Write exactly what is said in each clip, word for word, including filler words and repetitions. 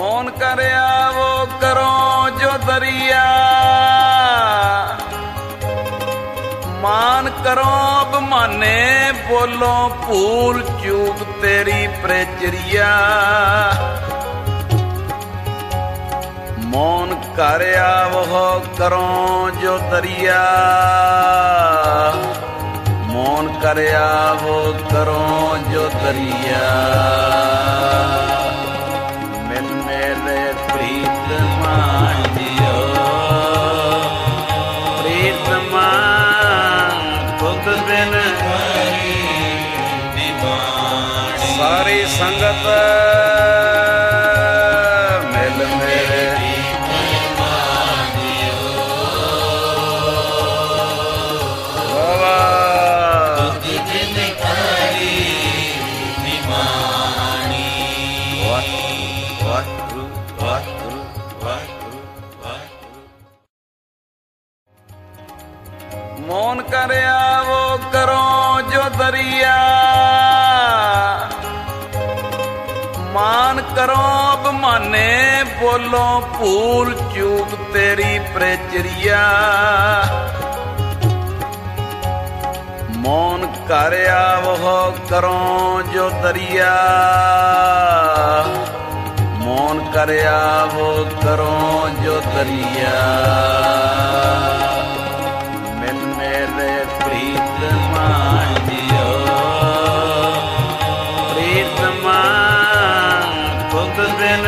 ਮੋਨ ਕਰਿਆ ਵੋ ਕਰੋ ਜੋ ਦਰਿਆ, ਮਾਨ ਕਰੋ ਬਮਾਨੇ ਬੋਲੋ ਭੂਲ ਚੂਕ ਤੇਰੀ ਪ੍ਰਚਰੀਆ। ਮੋਨ ਕਰਿਆ ਵੋ ਕਰੋ ਜੋ ਦਰਿਆ, ਮੋਨ ਕਰਿਆ ਵੋ ਕਰੋ ਜੋ ਦਰਿਆ। ਮਿਲ ਮੇਰੇ ਪ੍ਰੀਤਮਾ ਜਿਓ, ਪ੍ਰੀਤਮਾ ਤੁਧ ਬਿਨ ਸਾਰੀ ਸੰਗਤ ਮਿਲ ਮੇਰੇ ਮੋਨ ਕਰਿਆ ਵੋ ਕਰੋ ਜੋ ਦਰਿਆ, ਮਾਨ ਕਰੋ ਬਮਾਨੇ ਬੋਲੋ ਭੂਲ ਚੂਕ ਤੇਰੀ ਪ੍ਰਚਰੀਆ। ਮੋਨ ਕਰਿਆ ਵੋ ਕਰੋ ਜੋ ਦਰਿਆ, ਮੋਨ ਕਰਿਆ ਵੋ ਕਰੋ ਜੋ ਦਰਿਆ। ਮਿਲ ਮੇਰੇ ਪ੍ਰੀਤਮਾ ਜਿਓ, ਪ੍ਰੀਤਮਾ ਤੁਧ ਬਿਨ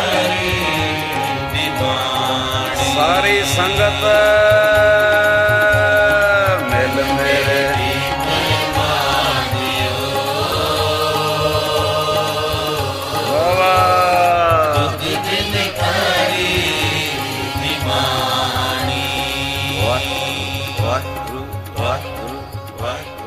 ਸਾਰੀ ਸੰਗਤ ਮਿਲ ਮੇਰੇ ਵਾਹਿਗੁਰੂ ਵਾਹਿਗੁਰੂ ਵਾਹਿਗੁਰੂ।